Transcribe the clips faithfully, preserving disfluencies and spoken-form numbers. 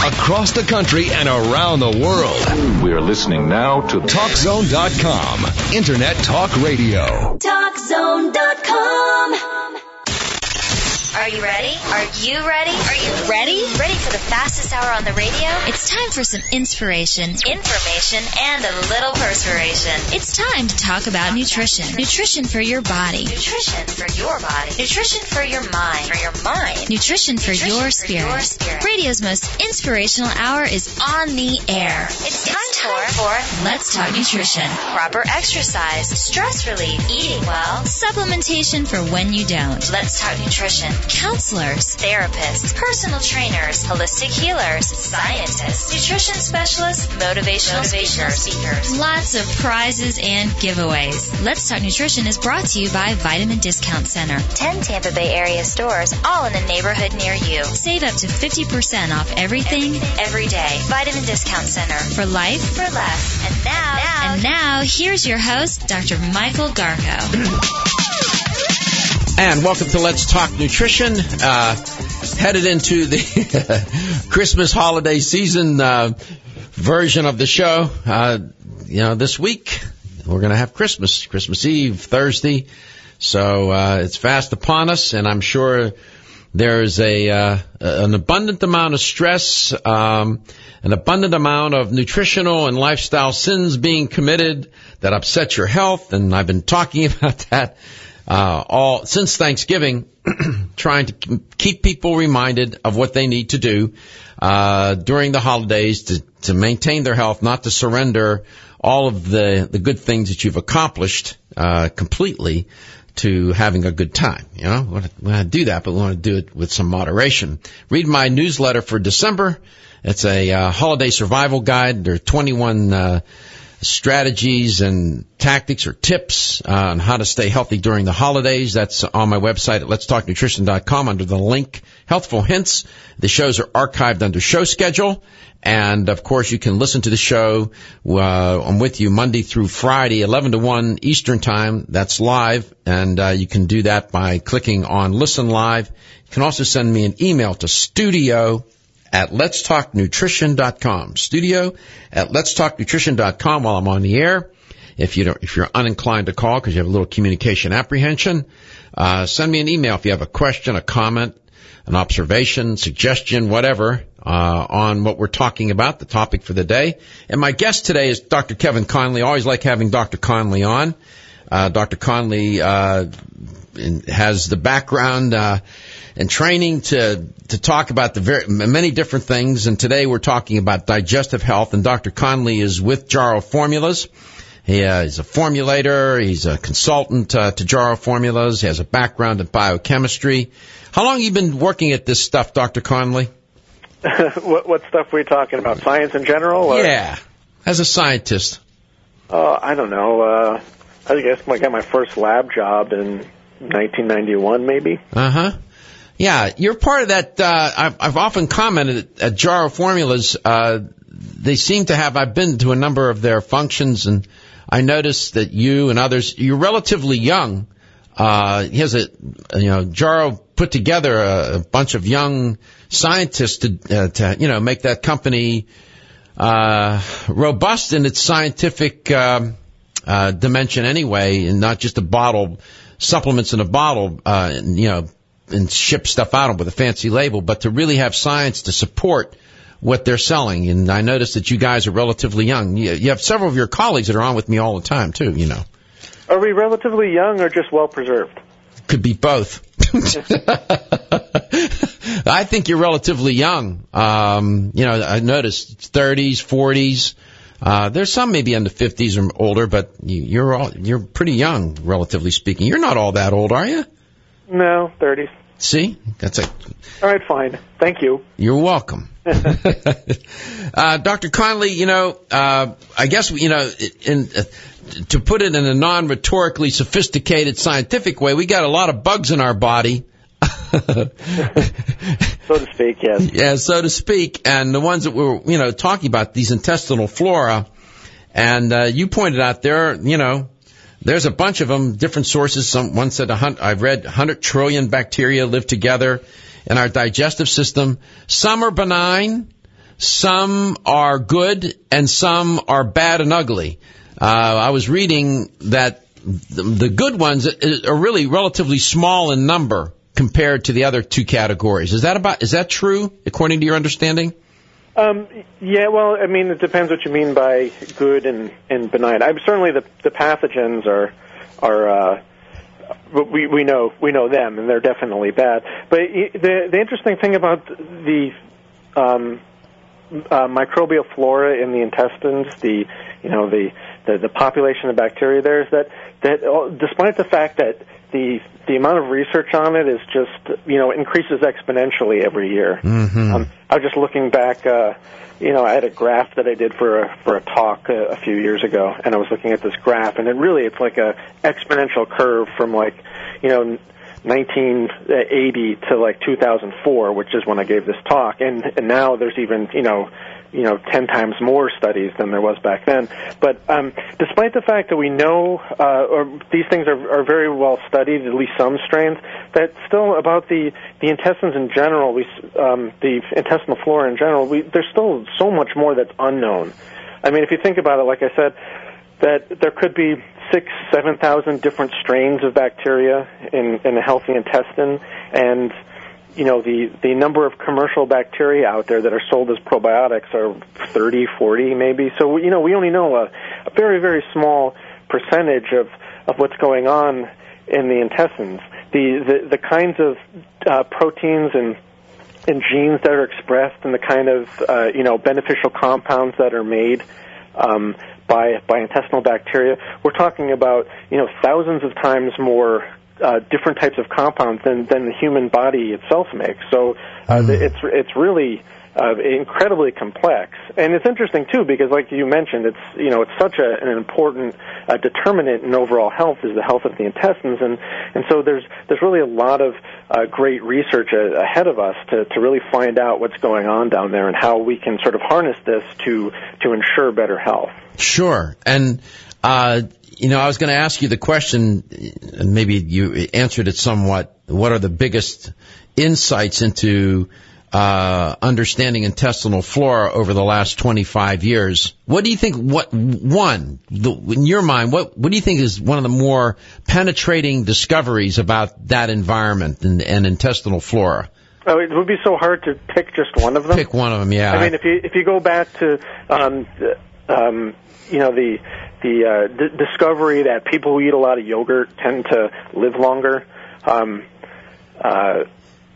across the country and around the world. We are listening now to talk zone dot com, Internet Talk Radio. talk zone dot com. Are you ready? Are you ready? Are you ready? Ready for the fastest hour on the radio? It's time for some inspiration, information, and a little perspiration. It's time to talk about nutrition. Nutrition for your body. Nutrition for your body. Nutrition for your mind. For your mind. Nutrition for, nutrition your, spirit. for your spirit. Radio's most inspirational hour is on the air. It's time, it's time for, for Let's Talk Nutrition. Proper exercise, stress relief, eating well, supplementation for when you don't. Let's Talk Nutrition. Counselors, therapists, personal trainers, holistic healers, scientists, nutrition specialists, motivational, motivational speakers. speakers. Lots of prizes and giveaways. Let's Talk Nutrition is brought to you by Vitamin Discount Center. Ten Tampa Bay area stores, all in the neighborhood near you. Save up to fifty percent off everything, everything, every day. Vitamin Discount Center. For life, for less. And now, now and now, here's your host, Doctor Michael Garko. And welcome to Let's Talk Nutrition. Uh, headed into the Christmas holiday season uh, version of the show. Uh, you know, this week we're going to have Christmas, Christmas Eve, Thursday. So uh, it's fast upon us, and I'm sure there's a uh, an abundant amount of stress, um, an abundant amount of nutritional and lifestyle sins being committed that upset your health. And I've been talking about that Uh, all since Thanksgiving, trying to keep people reminded of what they need to do uh, during the holidays to, to maintain their health, not to surrender all of the, the good things that you've accomplished uh, completely to having a good time. You know, we want, to, we want to do that, but we want to do it with some moderation. Read my newsletter for December. It's a uh, holiday survival guide. There are twenty-one uh strategies and tactics or tips uh, on how to stay healthy during the holidays. That's on my website at lets talk nutrition dot com under the link Healthful Hints. The shows are archived under show schedule. And, of course, you can listen to the show. Uh, I'm with you Monday through Friday, eleven to one Eastern Time. That's live. And uh, you can do that by clicking on Listen Live. You can also send me an email to studio at lets talk nutrition dot com. Studio at lets talk nutrition dot com while I'm on the air. If you don't, if you're uninclined to call because you have a little communication apprehension, uh, send me an email if you have a question, a comment, an observation, suggestion, whatever, uh, on what we're talking about, the topic for the day. And my guest today is Doctor Kevin Conley. I always like having Doctor Conley on. Uh, Doctor Conley, uh, has the background, uh, and training to to talk about the very many different things. And today we're talking about digestive health. And Doctor Conley is with Jarrow Formulas. He uh, is a formulator. He's a consultant uh, to Jarrow Formulas. He has a background in biochemistry. How long have you been working at this stuff, Doctor Conley? what, what stuff are we talking about? Science in general? Or? Yeah, as a scientist. Uh, I don't know. Uh, I guess I got my first lab job in nineteen ninety-one, maybe. Uh-huh. Yeah, you're part of that. Uh, I've, I've often commented at Jarrow Formulas. Uh, they seem to have. I've been to a number of their functions, and I noticed that you and others. You're relatively young. Uh, he has a, you know, Jarrow put together a, a bunch of young scientists to, uh, to, you know, make that company uh, robust in its scientific um, uh, dimension, anyway, and not just a bottle supplements in a bottle. Uh, you know. And ship stuff out with a fancy label, but to really have science to support what they're selling. And I noticed that you guys are relatively young. You, you have several of your colleagues that are on with me all the time, too, you know. Are we relatively young or just well-preserved? Could be both. I think you're relatively young. Um, you know, I noticed thirties, forties. Uh, there's some maybe in the fifties or older, but you, you're all, you're pretty young, relatively speaking. You're not all that old, are you? No, thirties. See? That's a... All right, fine. Thank you. You're welcome. uh, Doctor Conley, you know, uh, I guess, you know, in, uh, to put it in a non-rhetorically sophisticated scientific way, we got a lot of bugs in our body. So to speak, yes. Yeah, so to speak. And the ones that we're, you know, talking about, these intestinal flora. And uh, you pointed out there, you know, there's a bunch of them, different sources. Some one said a hundred, I've read one hundred trillion bacteria live together in our digestive system. Some are benign, some are good and some are bad and ugly. Uh, I was reading that the, the good ones are really relatively small in number compared to the other two categories. Is that about? Is that true, according to your understanding? Um, yeah, well, I mean, it depends what you mean by good and, and benign. I'm certainly the the pathogens are are uh, we we know we know them, and they're definitely bad. But the the interesting thing about the um, uh, microbial flora in the intestines, the you know the, the the population of bacteria there, is that that despite the fact that the the amount of research on it is just, you know, increases exponentially every year. Mm-hmm. Um, I was just looking back, uh, you know, I had a graph that I did for a, for a talk a, a few years ago, and I was looking at this graph, and it really, it's like a exponential curve from like, you know, nineteen eighty to like two thousand four, which is when I gave this talk, and, and now there's even, you know, you know, ten times more studies than there was back then. But um, despite the fact that we know, uh, or these things are, are very well studied, at least some strains, that still about the, the intestines in general, we, um, the intestinal flora in general, we, there's still so much more that's unknown. I mean, if you think about it, like I said, that there could be six, seven thousand different strains of bacteria in, in a healthy intestine, and you know, the, the number of commercial bacteria out there that are sold as probiotics are thirty, forty maybe. So, you know, we only know a, a very, very small percentage of, of what's going on in the intestines. The, the, the kinds of uh, proteins and, and genes that are expressed and the kind of, uh, you know, beneficial compounds that are made um, by, by intestinal bacteria, we're talking about, you know, thousands of times more Uh, different types of compounds than, than the human body itself makes. So uh, mm. it's it's really uh, incredibly complex, and it's interesting too because, like you mentioned, it's you know it's such a, an important uh, determinant in overall health is the health of the intestines, and and so there's there's really a lot of uh, great research a, ahead of us to to really find out what's going on down there and how we can sort of harness this to to ensure better health. Sure, and. Uh, You know, I was going to ask you the question, and maybe you answered it somewhat. What are the biggest insights into uh, understanding intestinal flora over the last twenty-five years? What do you think? What one, the, in your mind, what what do you think is one of the more penetrating discoveries about that environment and, and intestinal flora? Oh, it would be so hard to pick just one of them. Pick one of them, yeah. I mean, if you if you go back to, um, um, you know, the the uh, d- discovery that people who eat a lot of yogurt tend to live longer. Um, uh,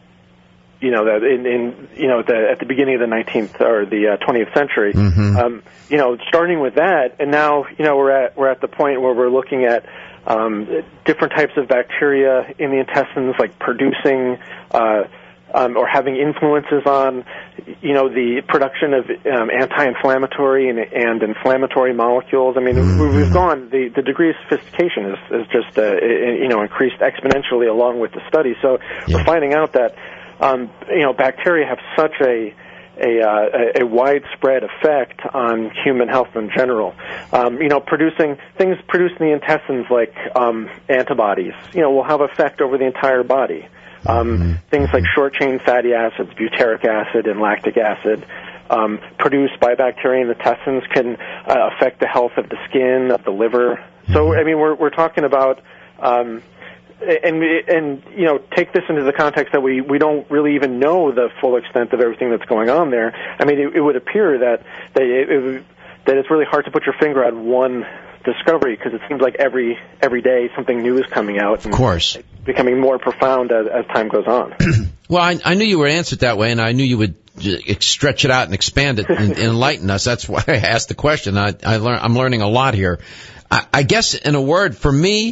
you know that in, in you know the, at the beginning of the nineteenth or the uh, twentieth century. Mm-hmm. Um, you know, starting with that, and now you know we're at we're at the point where we're looking at um, different types of bacteria in the intestines, like producing. Uh, Um, or having influences on, you know, the production of um, anti-inflammatory and, and inflammatory molecules. I mean, mm-hmm. we've gone, the, the degree of sophistication is, is just, uh, you know, increased exponentially along with the study. So yeah. we're finding out that, um, you know, bacteria have such a, a, uh, a widespread effect on human health in general. Um, you know, producing, things produced in the intestines like um, antibodies, you know, will have effect over the entire body. Um, mm-hmm. Things like short-chain fatty acids, butyric acid, and lactic acid, um, produced by bacteria in the intestines can uh, affect the health of the skin, of the liver. So, I mean, we're we're talking about, um, and and you know, take this into the context that we, we don't really even know the full extent of everything that's going on there. I mean, it, it would appear that that, it, it, that it's really hard to put your finger on one discovery because it seems like every every day something new is coming out. And of course. It's becoming more profound as, as time goes on. Well, I, I knew you would answer it that way, and I knew you would stretch it out and expand it and, and enlighten us. That's why I asked the question. I, I learn, I'm learning a lot here. I, I guess, in a word, for me,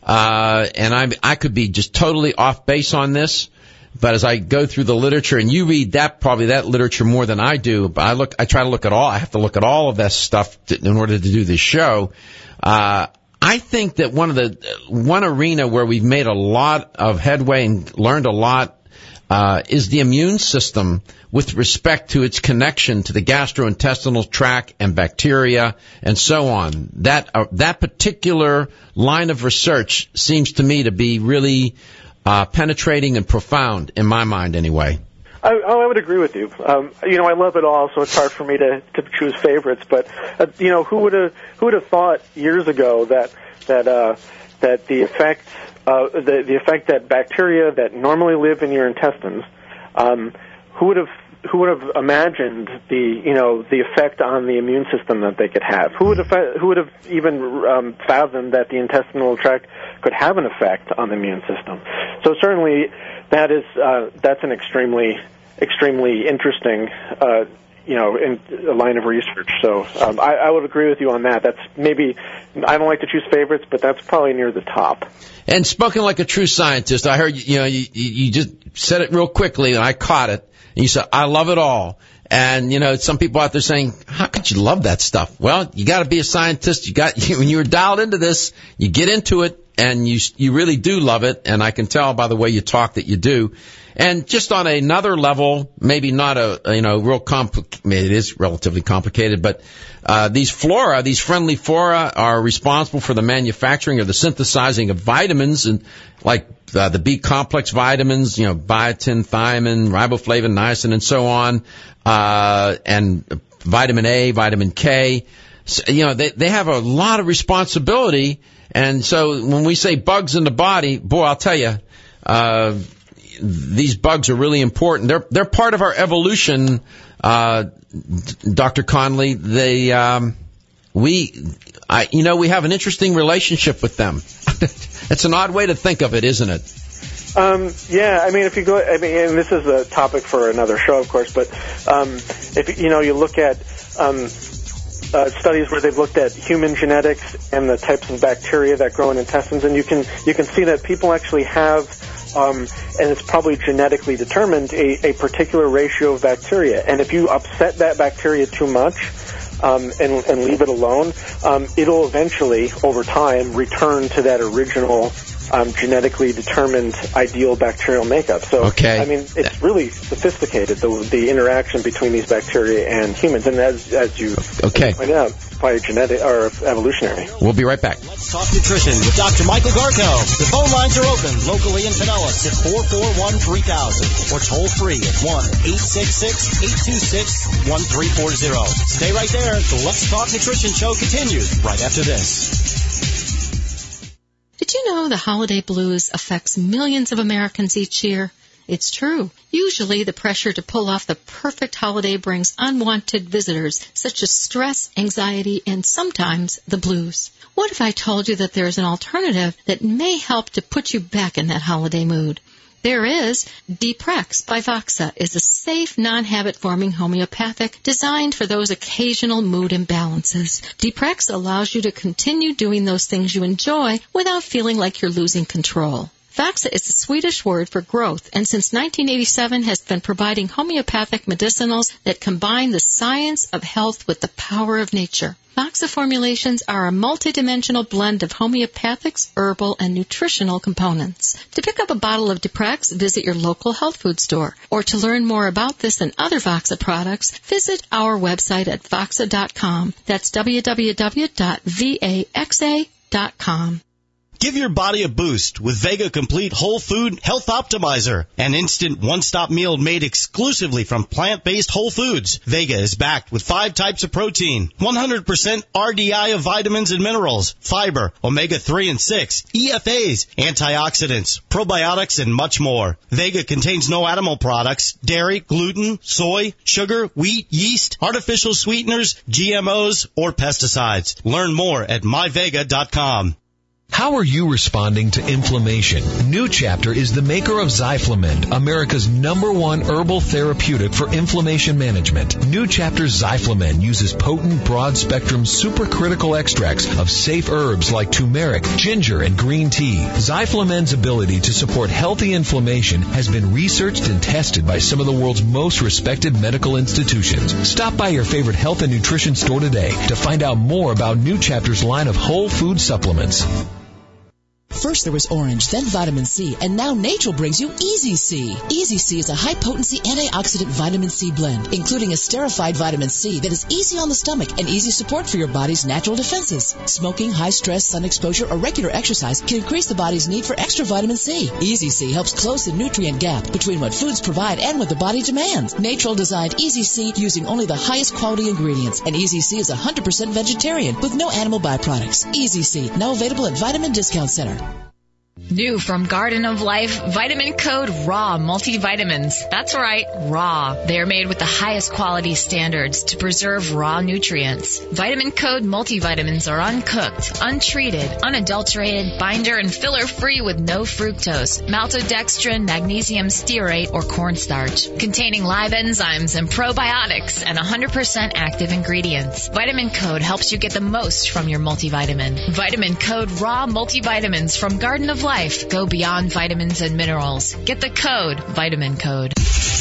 uh, and I, I could be just totally off base on this, but as I go through the literature, and you read that probably that literature more than I do, but I look, I try to look at all. I have to look at all of that stuff to, in order to do this show. Uh, I think that one of the one arena where we've made a lot of headway and learned a lot uh, is the immune system with respect to its connection to the gastrointestinal tract and bacteria and so on. That uh, that particular line of research seems to me to be really uh, penetrating and profound in my mind, anyway. I, oh, I would agree with you. Um, you know, I love it all, so it's hard for me to, to choose favorites. But uh, you know, who would have who would have thought years ago that that uh, that the effect uh, the the effect that bacteria that normally live in your intestines, um, who would have who would have imagined the you know the effect on the immune system that they could have? Who would have who would have even um, fathomed that the intestinal tract could have an effect on the immune system? So certainly. That is, uh, that's an extremely, extremely interesting, uh, you know, in a line of research. So um, I, I would agree with you on that. That's maybe, I don't like to choose favorites, but that's probably near the top. And spoken like a true scientist, I heard, you know, you, you just said it real quickly, and I caught it. And you said, I love it all. And, you know, some people out there saying, how could you love that stuff? Well, you got to be a scientist. You got, when you're dialed into this, you get into it. And you you really do love it, and I can tell by the way you talk that you do. And just on another level, maybe not a, you know, real complicated, it is relatively complicated, but uh, these flora, these friendly flora are responsible for the manufacturing or the synthesizing of vitamins, and like uh, the B-complex vitamins, you know, biotin, thiamine, riboflavin, niacin, and so on, uh, and vitamin A, vitamin K. So, you know, they, they have a lot of responsibility. And so when we say bugs in the body, boy, I'll tell you, uh, these bugs are really important. They're they're part of our evolution, uh, Doctor Conley. They, um, we, I, you know, we have an interesting relationship with them. It's an odd way to think of it, isn't it? Um, yeah, I mean, if you go, I mean, and this is a topic for another show, of course, but um, if you know, you look at. Um, Uh, studies where they've looked at human genetics and the types of bacteria that grow in intestines, and you can you can see that people actually have, um, and it's probably genetically determined, a, a particular ratio of bacteria. And if you upset that bacteria too much um, and, and leave it alone, um, it'll eventually, over time, return to that original um, genetically determined ideal bacterial makeup. So, okay. I mean, it's really sophisticated, the, the interaction between these bacteria and humans. And as, as you okay. pointed out, it's probably genetic or evolutionary. We'll be right back. Let's talk nutrition with Doctor Michael Garko. The phone lines are open locally in Pinellas at four four one, three thousand or toll free at one eight six six, eight two six, one three four zero. Stay right there. The Let's Talk Nutrition show continues right after this. Did you know the holiday blues affects millions of Americans each year? It's true. Usually the pressure to pull off the perfect holiday brings unwanted visitors, such as stress, anxiety, and sometimes the blues. What if I told you that there is an alternative that may help to put you back in that holiday mood? There is. Deprex by Voxa is a safe, non-habit-forming homeopathic designed for those occasional mood imbalances. Deprex allows you to continue doing those things you enjoy without feeling like you're losing control. Voxa is a Swedish word for growth, and since nineteen eighty-seven has been providing homeopathic medicinals that combine the science of health with the power of nature. Voxa formulations are a multidimensional blend of homeopathics, herbal, and nutritional components. To pick up a bottle of Deprex, visit your local health food store. Or to learn more about this and other Voxa products, visit our website at voxa dot com. That's w w w dot voxa dot com. Give your body a boost with Vega Complete Whole Food Health Optimizer, an instant one-stop meal made exclusively from plant-based whole foods. Vega is backed with five types of protein, one hundred percent R D I of vitamins and minerals, fiber, omega three and six, E F As, antioxidants, probiotics, and much more. Vega contains no animal products, dairy, gluten, soy, sugar, wheat, yeast, artificial sweeteners, G M Os, or pesticides. Learn more at my vega dot com. How are you responding to inflammation? New Chapter is the maker of Zyflamend, America's number one herbal therapeutic for inflammation management. New Chapter's Zyflamend uses potent, broad-spectrum supercritical extracts of safe herbs like turmeric, ginger, and green tea. Zyflamend's ability to support healthy inflammation has been researched and tested by some of the world's most respected medical institutions. Stop by your favorite health and nutrition store today to find out more about New Chapter's line of whole food supplements. First there was orange, then vitamin C, and now Natural brings you Easy C. Easy C is a high-potency antioxidant vitamin C blend, including esterified vitamin C that is easy on the stomach and easy support for your body's natural defenses. Smoking, high-stress, sun exposure, or regular exercise can increase the body's need for extra vitamin C. Easy C helps close the nutrient gap between what foods provide and what the body demands. Natural designed Easy C using only the highest quality ingredients, and Easy C is one hundred percent vegetarian with no animal byproducts. Easy C, now available at Vitamin Discount Center. New from Garden of Life, Vitamin Code Raw multivitamins. That's right, raw. They are made with the highest quality standards to preserve raw nutrients. Vitamin Code multivitamins are uncooked, untreated, unadulterated, binder and filler free with no fructose, maltodextrin, magnesium stearate, or cornstarch. Containing live enzymes and probiotics and one hundred percent active ingredients. Vitamin Code helps you get the most from your multivitamin. Vitamin Code Raw multivitamins from Garden of Life. Go beyond vitamins and minerals. Get the code, Vitamin Code.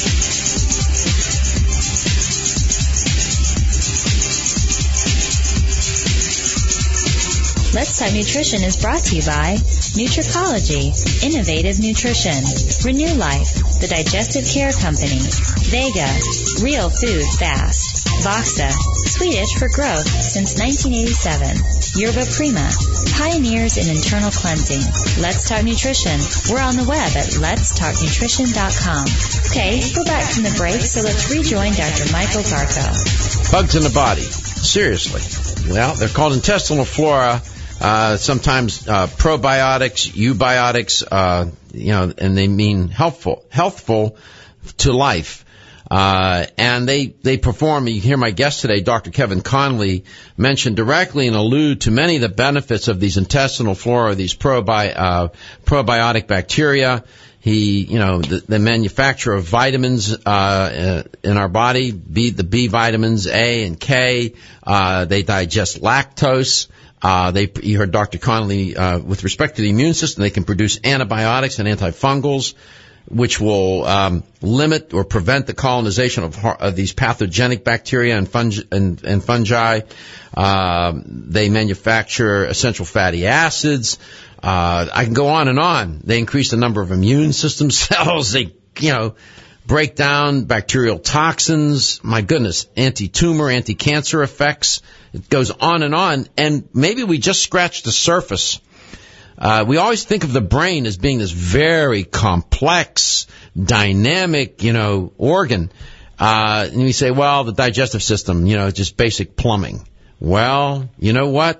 Let's Talk Nutrition is brought to you by Nutricology, Innovative Nutrition, Renew Life, The Digestive Care Company, Vega, Real Food Fast, Voxa, Swedish for growth since nineteen eighty-seven, Yerba Prima, pioneers in internal cleansing. Let's Talk Nutrition. We're on the web at lets talk nutrition dot com. Okay, we're back from the break, so let's rejoin Doctor Michael Garko. Bugs in the body. Seriously. Well, they're called intestinal flora. Uh, sometimes uh, probiotics, eubiotics, uh, you know, and they mean helpful, healthful to life. Uh, and they, they perform, you hear my guest today, Doctor Kevin Conley, mention directly and allude to many of the benefits of these intestinal flora, these probi- uh, probiotic bacteria. He, you know, the, the manufacture of vitamins, uh, in our body, B, the B vitamins, A and K, uh, they digest lactose. Uh, they, you heard Doctor Conley, uh, with respect to the immune system, they can produce antibiotics and antifungals, which will um, limit or prevent the colonization of, of these pathogenic bacteria and, fungi, and, and fungi. Uh, they manufacture essential fatty acids. Uh, I can go on and on. They increase the number of immune system cells. They, you know, break down bacterial toxins. My goodness, anti-tumor, anti-cancer effects. It goes on and on. And maybe we just scratched the surface. Uh, we always think of the brain as being this very complex, dynamic, you know, organ. Uh, and we say, well, the digestive system, you know, just basic plumbing. Well, you know what?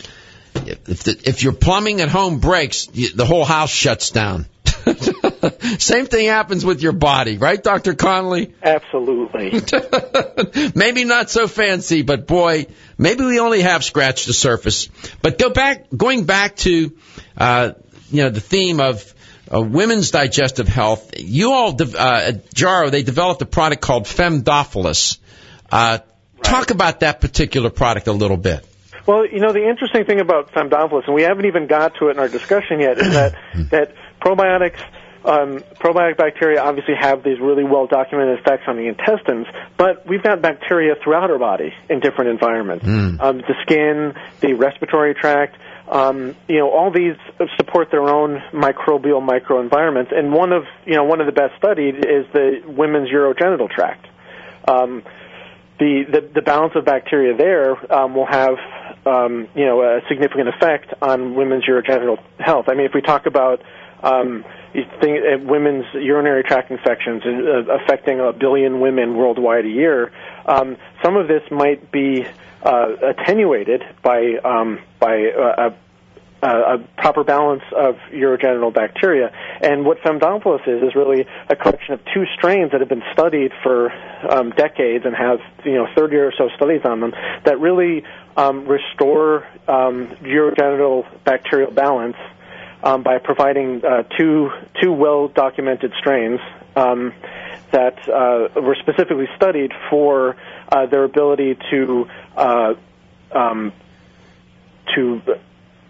If, the, if your plumbing at home breaks, you, the whole house shuts down. Same thing happens with your body, right, Doctor Conley? Absolutely. Maybe not so fancy, but boy, maybe we only have scratched the surface. But go back, going back to, uh, you know, the theme of uh, women's digestive health. You all, de- uh, at Jarrow, they developed a product called Femdophilus. Uh, right. Talk about that particular product a little bit. Well, you know, the interesting thing about Femdophilus, and we haven't even got to it in our discussion yet, is that that probiotics, um, probiotic bacteria obviously have these really well-documented effects on the intestines, but we've got bacteria throughout our body in different environments. Mm. Um, the skin, the respiratory tract, um, you know, all these support their own microbial microenvironments, and one of, you know, one of the best studied is the women's urogenital tract. Um, the, the, the balance of bacteria there um, will have Um, you know, a significant effect on women's urogenital health. I mean, if we talk about um, you think, uh, women's urinary tract infections uh, affecting a billion women worldwide a year, um, some of this might be uh, attenuated by um, by uh, a, a proper balance of urogenital bacteria. And what Femdophilus is is really a collection of two strains that have been studied for um, decades and have, you know, thirty or so studies on them that really Um, restore um, urogenital bacterial balance um, by providing uh, two two well-documented strains um, that uh, were specifically studied for uh, their ability to uh, um, to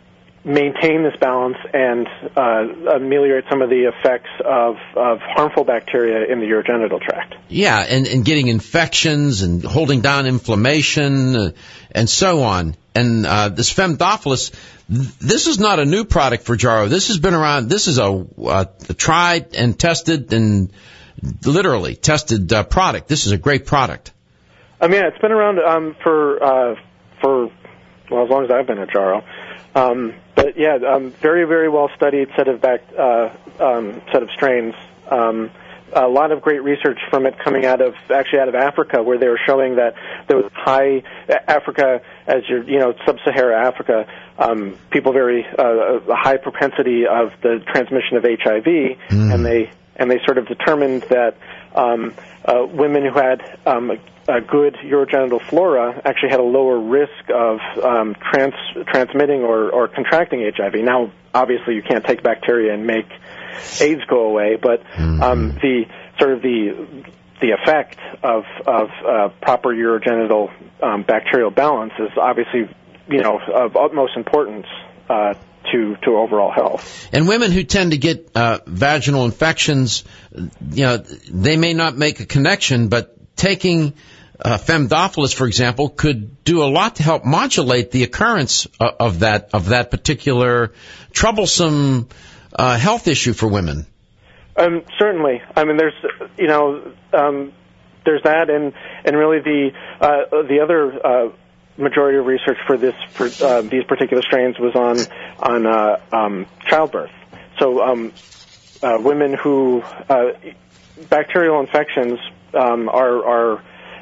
maintain this balance and uh, ameliorate some of the effects of, of harmful bacteria in the urogenital tract. Yeah, and, and getting infections and holding down inflammation uh, and so on. And uh, this Femdophilus, this is not a new product for Jarrow. This has been around. This is a, uh, a tried and tested and literally tested uh, product. This is a great product. I mean, it's been around um, for uh, for well as long as I've been at Jarrow. Um, but yeah, um, very very well studied set of back uh, um, set of strains. Um, a lot of great research from it coming out of actually out of Africa, where they were showing that there was high Africa as your you know sub-Sahara Africa, um, people very uh, a high propensity of the transmission of H I V, mm. and they and they sort of determined that um, uh, women who had um, a good urogenital flora actually had a lower risk of um, trans- transmitting or, or contracting H I V. Now, obviously, you can't take bacteria and make AIDS go away, but um, the sort of the the effect of of uh, proper urogenital um, bacterial balance is obviously you know of utmost importance uh, to to overall health. And women who tend to get uh, vaginal infections, you know, they may not make a connection, but taking uh, Femdophilus, for example, could do a lot to help modulate the occurrence of, of that of that particular troublesome uh, health issue for women. Um, certainly. I mean, there's you know um, there's that, and and really the uh, the other uh, majority of research for this for uh, these particular strains was on on uh, um, childbirth. So um, uh, women who uh, bacterial infections um, are are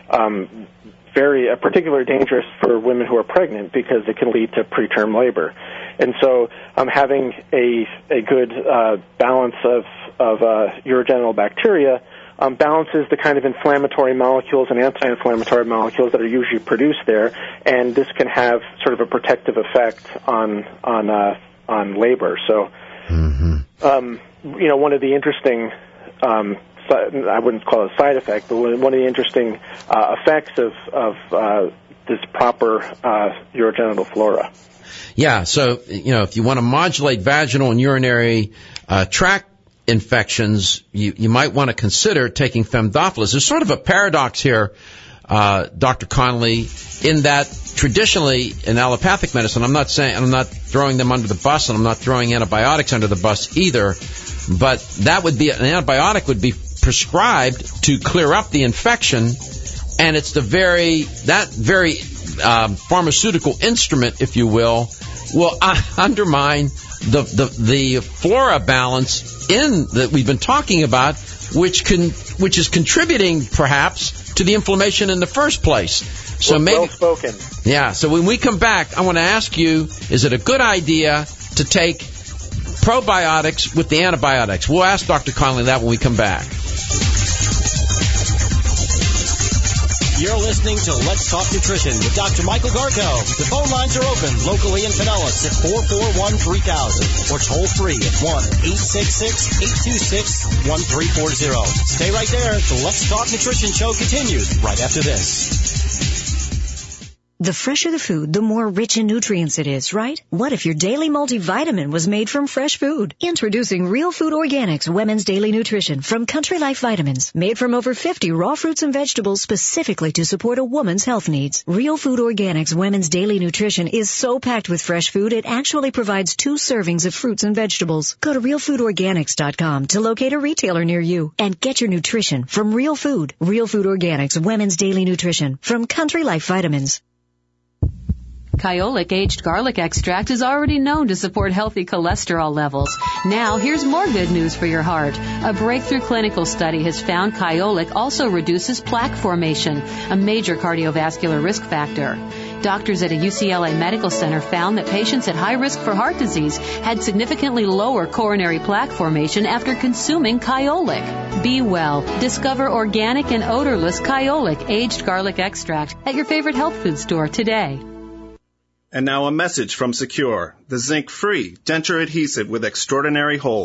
um, very uh, particularly dangerous for women who are pregnant because it can lead to preterm labor. And so um, having a a good uh, balance of of uh, urogenital bacteria um, balances the kind of inflammatory molecules and anti-inflammatory molecules that are usually produced there, and this can have sort of a protective effect on on uh, on labor. So, mm-hmm. um, you know, one of the interesting um, I wouldn't call it a side effect, but one of the interesting uh, effects of of uh, this proper uh, urogenital flora. Yeah, so, you know, if you want to modulate vaginal and urinary uh, tract infections, you, you might want to consider taking Femdophilus. There's sort of a paradox here, uh, Doctor Connolly, in that traditionally in allopathic medicine, I'm not saying, I'm not throwing them under the bus, and I'm not throwing antibiotics under the bus either, but that would be, an antibiotic would be prescribed to clear up the infection, and it's the very, that very um, pharmaceutical instrument, if you will, will uh, undermine the, the the flora balance in that we've been talking about, which can which is contributing perhaps to the inflammation in the first place. So well, maybe well spoken. Yeah. So when we come back, I want to ask you: is it a good idea to take probiotics with the antibiotics? We'll ask Doctor Connolly that when we come back. You're listening to Let's Talk Nutrition with Doctor Michael Garko. The phone lines are open locally in Pinellas at four four one, three thousand or toll free at one eight six six, eight two six, one three four zero. Stay right there. The Let's Talk Nutrition show continues right after this. The fresher the food, the more rich in nutrients it is, right? What if your daily multivitamin was made from fresh food? Introducing Real Food Organics Women's Daily Nutrition from Country Life Vitamins, made from over fifty raw fruits and vegetables specifically to support a woman's health needs. Real Food Organics Women's Daily Nutrition is so packed with fresh food, it actually provides two servings of fruits and vegetables. Go to real food organics dot com to locate a retailer near you and get your nutrition from real food. Real Food Organics Women's Daily Nutrition from Country Life Vitamins. Kyolic aged garlic extract is already known to support healthy cholesterol levels. Now, here's more good news for your heart. A breakthrough clinical study has found Kyolic also reduces plaque formation, a major cardiovascular risk factor. Doctors at a U C L A medical center found that patients at high risk for heart disease had significantly lower coronary plaque formation after consuming Kyolic. Be well. Discover organic and odorless Kyolic aged garlic extract at your favorite health food store today. And now a message from Secure, the zinc-free denture adhesive with extraordinary hold.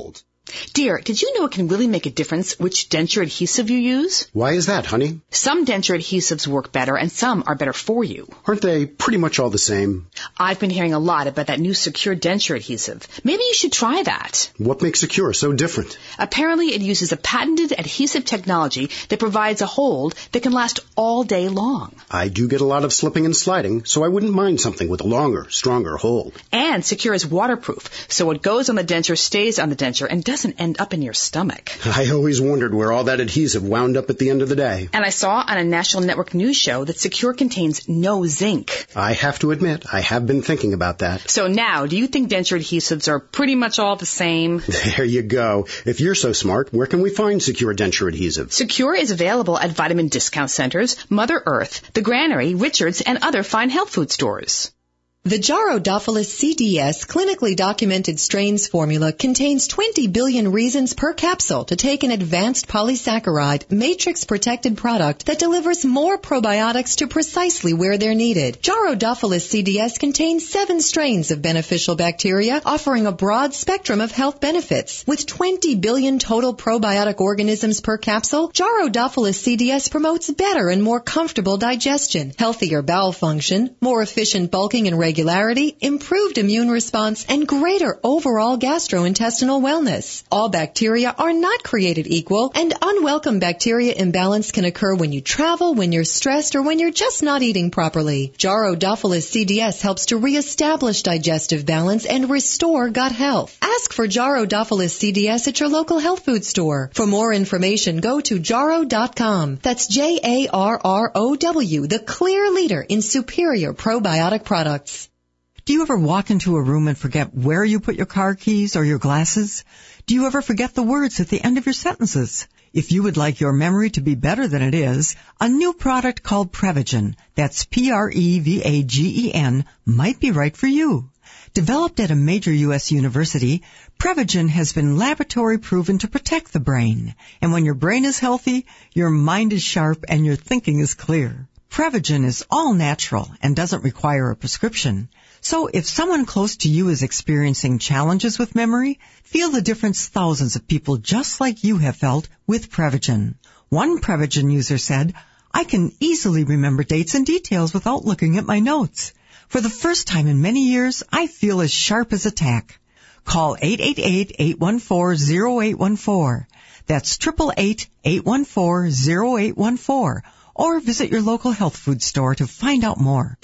Dear, did you know it can really make a difference which denture adhesive you use? Why is that, honey? Some denture adhesives work better and some are better for you. Aren't they pretty much all the same? I've been hearing a lot about that new Secure denture adhesive. Maybe you should try that. What makes Secure so different? Apparently it uses a patented adhesive technology that provides a hold that can last all day long. I do get a lot of slipping and sliding, so I wouldn't mind something with a longer, stronger hold. And Secure is waterproof, so what goes on the denture stays on the denture and doesn't end up in your stomach. I always wondered where all that adhesive wound up at the end of the day. And I saw on a national network news show that Secure contains no zinc. I have to admit, I have been thinking about that. So now, do you think denture adhesives are pretty much all the same? There you go. If you're so smart, where can we find Secure denture adhesive? Secure is available at vitamin discount centers, Mother Earth, The Granary, Richards, and other fine health food stores. The Jarodophilus C D S clinically documented strains formula contains twenty billion reasons per capsule to take an advanced polysaccharide, matrix-protected product that delivers more probiotics to precisely where they're needed. Jarodophilus C D S contains seven strains of beneficial bacteria, offering a broad spectrum of health benefits. With twenty billion total probiotic organisms per capsule, Jarodophilus C D S promotes better and more comfortable digestion, healthier bowel function, more efficient bulking and regularity, regularity, improved immune response, and greater overall gastrointestinal wellness. All bacteria are not created equal, and unwelcome bacteria imbalance can occur when you travel, when you're stressed, or when you're just not eating properly. Jarodophilus C D S helps to reestablish digestive balance and restore gut health. Ask for Jarodophilus C D S at your local health food store. For more information, go to Jarrow dot com. That's J A R R O W, the clear leader in superior probiotic products. Do you ever walk into a room and forget where you put your car keys or your glasses? Do you ever forget the words at the end of your sentences? If you would like your memory to be better than it is, a new product called Prevagen, that's P R E V A G E N, might be right for you. Developed at a major U S university, Prevagen has been laboratory proven to protect the brain. And when your brain is healthy, your mind is sharp and your thinking is clear. Prevagen is all natural and doesn't require a prescription. So if someone close to you is experiencing challenges with memory, feel the difference thousands of people just like you have felt with Prevagen. One Prevagen user said, I can easily remember dates and details without looking at my notes. For the first time in many years, I feel as sharp as a tack. Call eight eight eight, eight one four, zero eight one four. That's eight eight eight, eight one four, zero eight one four. Or visit your local health food store to find out more.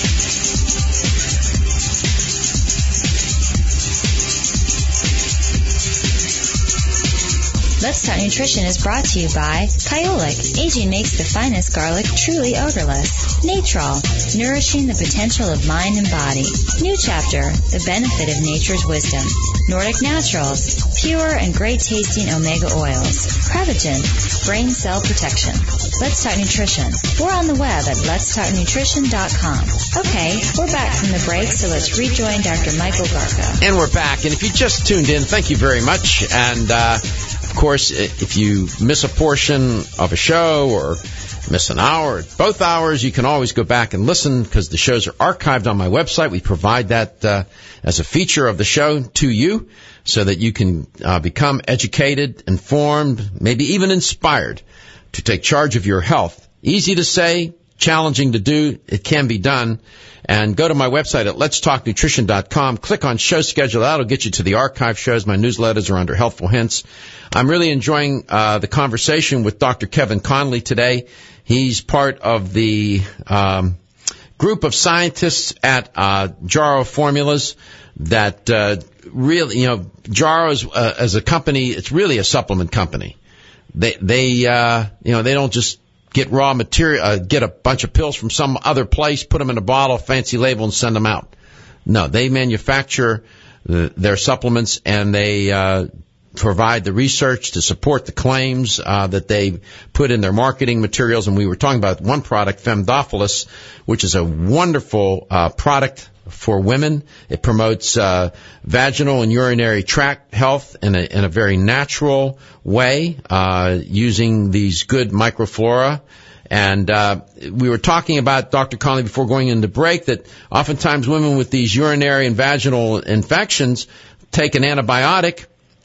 Let's Talk Nutrition is brought to you by Kyolic. Aging makes the finest garlic truly odorless. Natrol, nourishing the potential of mind and body. New Chapter, the benefit of nature's wisdom. Nordic Naturals, pure and great tasting omega oils. Prevagen, brain cell protection. Let's Talk Nutrition. We're on the web at lets talk nutrition dot com. Okay, we're back from the break, so let's rejoin Doctor Michael Garko. And we're back. And if you just tuned in, thank you very much. And, uh, Of course, if you miss a portion of a show or miss an hour, both hours, you can always go back and listen because the shows are archived on my website. We provide that uh, as a feature of the show to you so that you can uh, become educated, informed, maybe even inspired to take charge of your health. Easy to say, challenging to do. It can be done. And go to my website at lets talk nutrition dot com. Click on show schedule. That'll get you to the archive shows. My newsletters are under Healthful Hints. I'm really enjoying uh, the conversation with Doctor Kevin Conley today. He's part of the um, group of scientists at uh, Jarrow Formulas that uh, really, you know, Jarrow is, uh, as a company, it's really a supplement company. They, they, uh, you know, they don't just get raw material, uh, get a bunch of pills from some other place, put them in a bottle, fancy label, and send them out. No, they manufacture the, their supplements, and they uh, provide the research to support the claims uh, that they put in their marketing materials. And we were talking about one product, Femdophilus, which is a wonderful uh, product for women. It promotes uh, vaginal and urinary tract health in a, in a very natural way, uh, using these good microflora. And uh, we were talking about, Doctor Conley, before going into break, that oftentimes women with these urinary and vaginal infections take an antibiotic,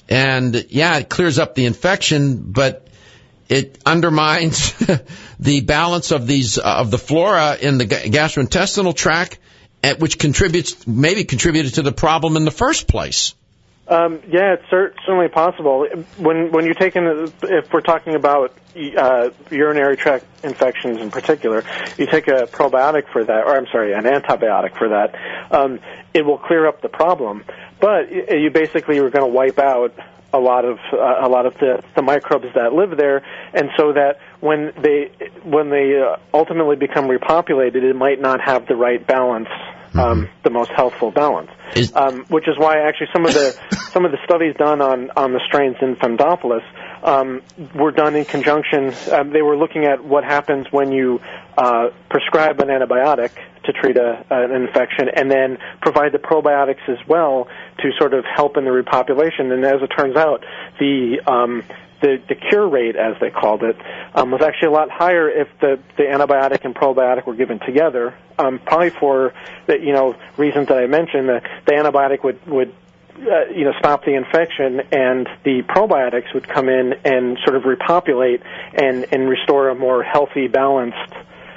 And, yeah, it clears up the infection, but it undermines the balance of these uh, of the flora in the gastrointestinal tract, which contributes, maybe contributed to the problem in the first place. Um, yeah, it's cer- certainly possible. When when you're taking, if we're talking about uh, urinary tract infections in particular, you take a probiotic for that, or I'm sorry, an antibiotic for that. Um, it will clear up the problem, but you basically are going to wipe out a lot of uh, a lot of the, the microbes that live there, and so that when they when they uh, ultimately become repopulated, it might not have the right balance. Um, the most healthful balance, um, which is why actually some of the some of the studies done on, on the strains in Femdophilus um, were done in conjunction. Um, they were looking at what happens when you uh, prescribe an antibiotic to treat a, an infection, and then provide the probiotics as well to sort of help in the repopulation. And as it turns out, the um, The, the cure rate, as they called it, um, was actually a lot higher if the, the antibiotic and probiotic were given together. Um, probably for the you know reasons that I mentioned, the, the antibiotic would would uh, you know stop the infection, and the probiotics would come in and sort of repopulate and and restore a more healthy, balanced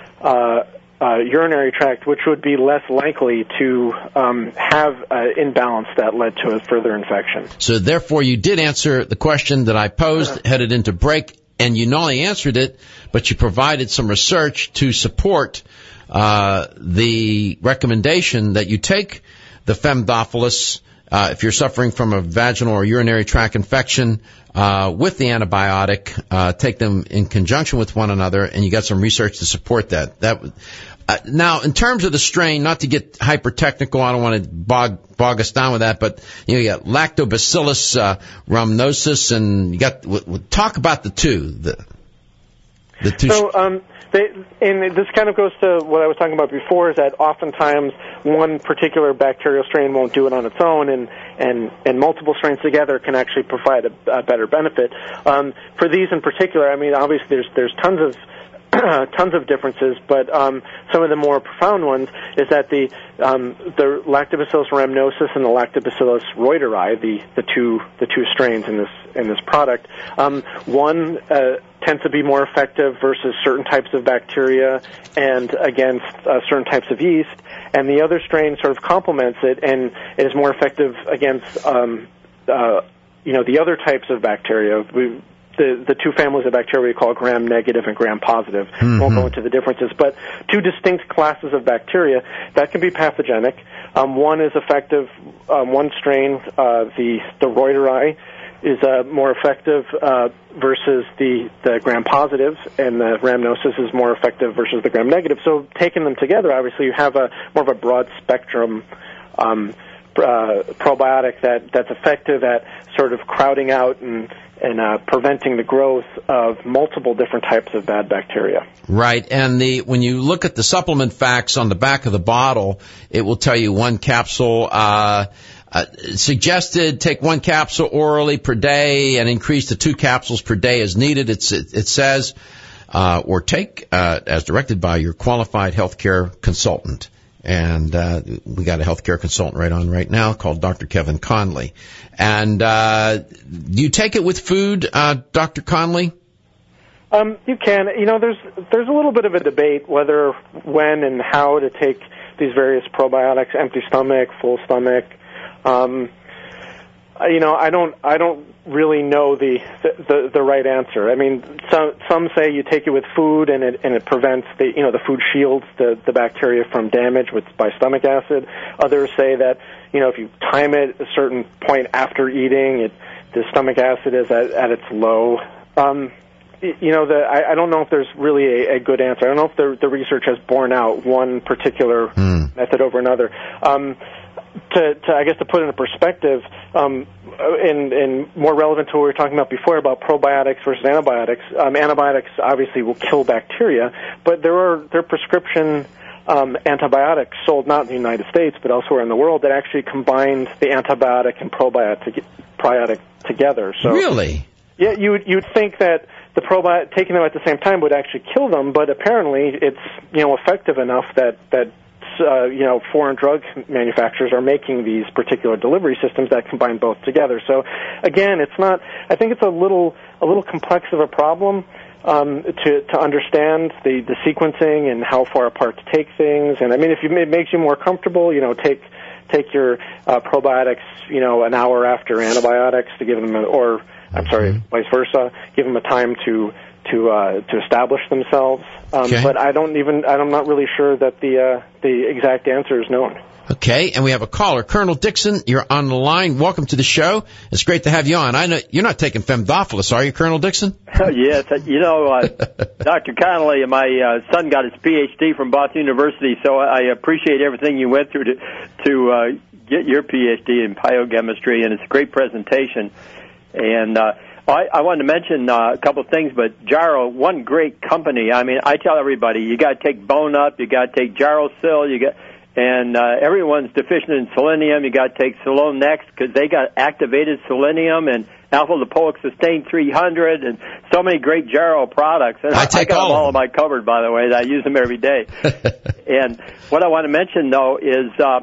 Uh, Uh, urinary tract, which would be less likely to um, have an imbalance that led to a further infection. So therefore, you did answer the question that I posed, uh-huh. headed into break, and you not only answered it, but you provided some research to support uh, the recommendation that you take the Femdophilus uh, if you're suffering from a vaginal or urinary tract infection uh, with the antibiotic, uh, take them in conjunction with one another, and you got some research to support that. That uh, now, in terms of the strain, not to get hyper technical, I don't want to bog bog us down with that, but you know, you got Lactobacillus uh, rhamnosus, and you got w- w- talk about the two. The the two. So, um, they, and this kind of goes to what I was talking about before, is that oftentimes one particular bacterial strain won't do it on its own, and, and, and multiple strains together can actually provide a, a better benefit. Um, for these in particular, I mean, obviously there's, there's tons of tons of differences, but um, some of the more profound ones is that the um, the Lactobacillus rhamnosus and the Lactobacillus reuteri, the, the two the two strains in this in this product, um, one uh, tends to be more effective versus certain types of bacteria and against uh, certain types of yeast, and the other strain sort of complements it and is more effective against um, uh, you know the other types of bacteria. We, The, the two families of bacteria we call gram-negative and gram-positive. Mm-hmm. Won't go into the differences, but two distinct classes of bacteria that can be pathogenic. Um, one is effective, um, one strain, uh, the, the reuteri, is uh, more effective uh, versus the, the gram-positive, and the rhamnosus is more effective versus the gram-negative. So taking them together, obviously, you have a more of a broad-spectrum um, uh, probiotic that, that's effective at sort of crowding out and and uh, preventing the growth of multiple different types of bad bacteria. Right, and the when you look at the supplement facts on the back of the bottle, it will tell you one capsule uh, uh, suggested take one capsule orally per day and increase to two capsules per day as needed. It's, it, it says, uh, or take uh, as directed by your qualified healthcare consultant. And uh, we got a healthcare consultant right on right now called Doctor Kevin Conley. And uh, do you take it with food, uh, Doctor Conley? Um, you can. You know, there's there's a little bit of a debate whether, when, and how to take these various probiotics: empty stomach, full stomach. Um, you know, I don't I don't really know the, the the right answer. I mean, some some say you take it with food and it and it prevents the you know the food shields the the bacteria from damage with by stomach acid. Others say that you know if you time it a certain point after eating, it the stomach acid is at, at its low. Um, you know, the I, I don't know if there's really a, a good answer. I don't know if the the research has borne out one particular mm. method over another. Um, To, to, I guess, to put it in perspective, um, and, and more relevant to what we were talking about before about probiotics versus antibiotics, um, antibiotics obviously will kill bacteria, but there are there are prescription um, antibiotics sold not in the United States but elsewhere in the world that actually combine the antibiotic and probiotic, probiotic together. So, really? Yeah, you would you'd think that the probiotic taking them at the same time would actually kill them, but apparently it's you know effective enough that that uh, you know, foreign drug manufacturers are making these particular delivery systems that combine both together. So, again, it's not. I think it's a little a little complex of a problem um, to to understand the the sequencing and how far apart to take things. And I mean, if you, it makes you more comfortable, you know, take take your uh, probiotics, you know, an hour after antibiotics to give them, a, or I'm sorry, mm-hmm. vice versa, give them a time to to uh, to establish themselves. Um, okay. But I don't even I'm not really sure that the uh, the exact answer is known. Okay, and we have a caller, Colonel Dixon. You're on the line. Welcome to the show. It's great to have you on. I know you're not taking femdophilus, are you, Colonel Dixon? Yes, you know, uh, Doctor Connolly, my uh, son got his P H D from Boston University, so I appreciate everything you went through to to uh, get your P H D in biochemistry, and it's a great presentation. And uh, I, I wanted to mention uh, a couple of things, but Gyro, one great company. I mean, I tell everybody, you got to take Bone Up, you got to take Gyrosil, you got. And uh, everyone's deficient in selenium. You got to take Salone Next because they got activated selenium and alpha-lipoic sustain three hundred and so many great Gyro products. And I, I, take I got all them all of in my cupboard, by the way. I use them every day. And what I want to mention, though, is, uh,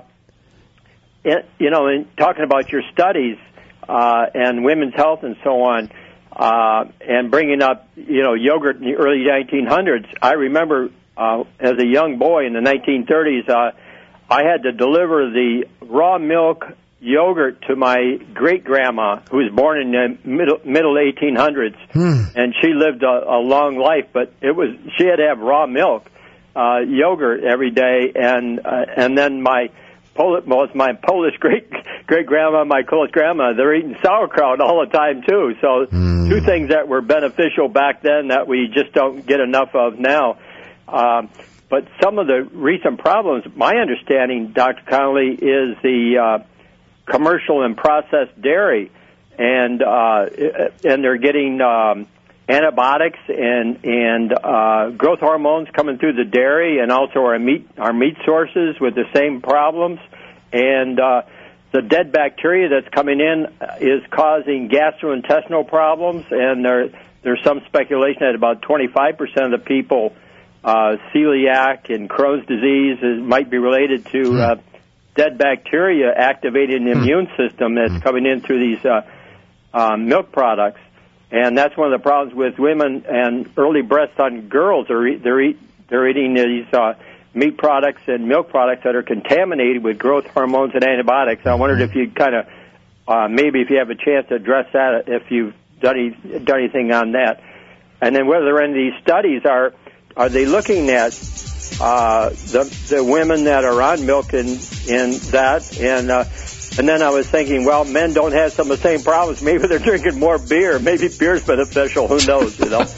it, you know, in talking about your studies uh, and women's health and so on, uh, and bringing up, you know, yogurt in the early nineteen hundreds, I remember uh, as a young boy in the nineteen thirties, uh, I had to deliver the raw milk yogurt to my great-grandma, who was born in the middle, middle eighteen hundreds, hmm. and she lived a, a long life, but it was she had to have raw milk uh, yogurt every day, and uh, and then my Polish, well, it's my Polish great great grandma, my Polish grandma, they're eating sauerkraut all the time too. So hmm. two things that were beneficial back then that we just don't get enough of now. Um, But some of the recent problems, my understanding, Doctor Connolly, is the uh, commercial and processed dairy, and uh, and they're getting um, antibiotics and and uh, growth hormones coming through the dairy, and also our meat our meat sources with the same problems, and uh, the dead bacteria that's coming in is causing gastrointestinal problems, and there there's some speculation that about twenty-five percent of the people. Uh, celiac and Crohn's disease is, might be related to uh, dead bacteria activating the immune system that's coming in through these uh, uh, milk products, and that's one of the problems with women and early breast on girls. They're eat, they're, eat, they're eating these uh, meat products and milk products that are contaminated with growth hormones and antibiotics. I wondered if you'd kind of uh, maybe if you have a chance to address that, if you've done, any, done anything on that, and then whether any of these studies are. Are they looking at uh, the the women that are on milk and in that? And uh, and then I was thinking, well, men don't have some of the same problems. Maybe they're drinking more beer. Maybe beer's beneficial. Who knows? You know.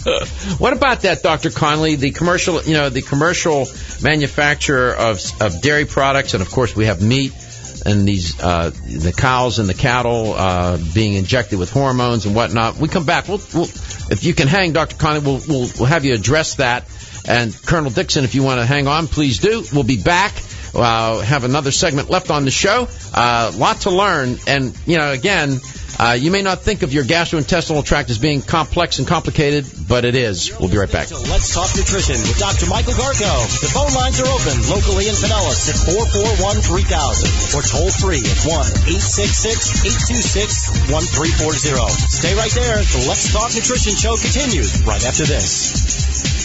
What about that, Doctor Connolly? The commercial, you know, the commercial manufacturer of of dairy products, and of course we have meat. And these, uh, the cows and the cattle, uh, being injected with hormones and whatnot. We come back. We'll, we'll if you can hang, Doctor Connolly, we'll, we'll, we'll have you address that. And Colonel Dixon, if you want to hang on, please do. We'll be back. Uh, have another segment left on the show. Uh, lot to learn. And, you know, again, uh, you may not think of your gastrointestinal tract as being complex and complicated, but it is. We'll be right back. Let's Talk Nutrition with Doctor Michael Garko. The phone lines are open locally in Pinellas at four four one, three thousand or toll free at one eight six six, eight two six, one three four zero. Stay right there. The Let's Talk Nutrition show continues right after this.